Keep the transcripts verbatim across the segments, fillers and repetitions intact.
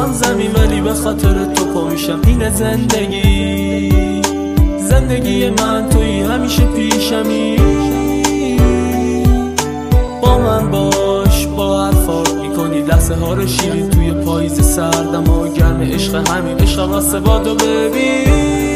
میخورم زمین ولی به خاطر تو پا میشم. اینه زندگی، زندگی من توی همیشه پیشمی. با من باش، با حرفات میکنی لحظه ها رو شیرین. توی پاییز سردم و گرم عشق، همین عشق واسه بادو ببین.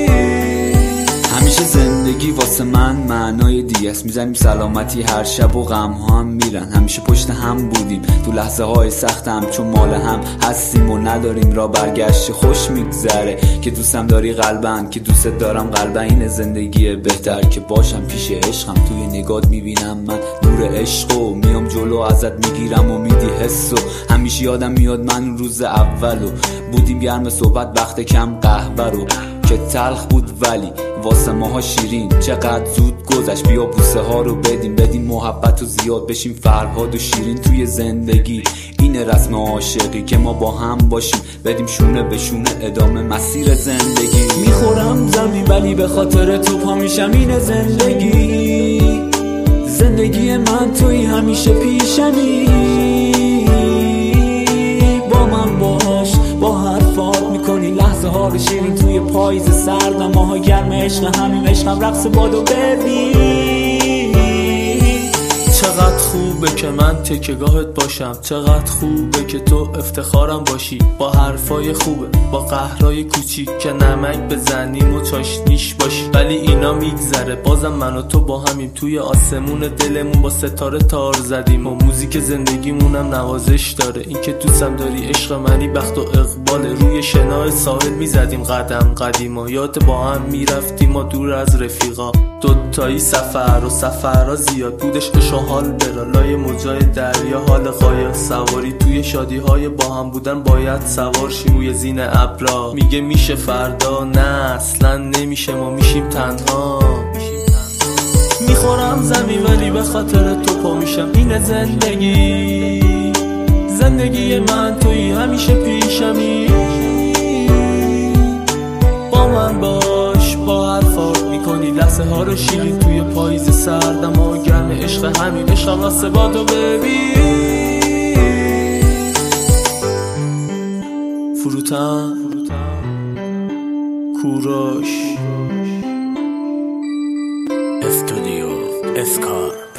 همیشه زندگی واسه من معنای دیگه است. میزنیم سلامتی هر شب و غم ها هم میرن. همیشه پشت هم بودیم تو لحظه های سخت هم، چون مال هم هستیم و نداریم را برگشت. خوش میگذره که دوستم داری قلبن، که دوست دارم قلبن. این زندگی بهتر که باشم پیش عشقم. توی نگات میبینم من نور عشق و میام جلو ازت میگیرم و میدی حس. و همیشه یادم میاد من روز اولو بودیم گرم صحبت وقت کم قهوه رو، که تلخ بود ولی واسه ماها شیرین. چقدر زود گذشت، بیا بوسه ها رو بدیم بدیم محبت و زیاد بشیم فرهاد و شیرین. توی زندگی این رسم عاشقی که ما با هم باشیم، بدیم شونه به شونه ادامه مسیر زندگی. میخورم زمین ولی به خاطر تو پا میشم. این زندگی، زندگی من توی همیشه پیشمی. با من باش، با حرفات میکنی لحظه ها رو شیرین. توی پاییز سردم ماها گرم عشق، همین عشقم رقص بادو ببین. چقدر خوبه که من تکیه‌گاهت باشم. چقدر خوبه که تو افتخارم باشی. با حرفای خوبه، با قهرای کوچیک که نمک بزنیم و چاشنیش باشی. ولی اینا میگذره، بازم من و تو با همیم. توی آسمون دلمون با ستاره تار زدیم و موزیک زندگیمونم نوازش داره. این که دوستم داری عشق منی، بخت و اقبال. روی شنای ساحل میزدیم قدم قدیم و یاد با هم میرفتیم و دور از رفیقا. دوتایی سفر و سفرها زیاد بودش، عشق و حال برالای موجای دریا. حال قایق سواری توی شادی های با هم بودن، باید سوار شیم روی زین ابرا. میگه میشه فردا، نه اصلا نمیشه، ما میشیم تنها. میخورم زمین ولی به خاطر تو پا میشم. این زندگی، زندگی من توی همیشه پیشمی. با من باش، با حرفات میکنی لحظه ها رو شیرین. توی پاییز سردم و گرم عشق، همین عشق واسه بادو ببین. فروتن، کوروش، استودیو اسکار.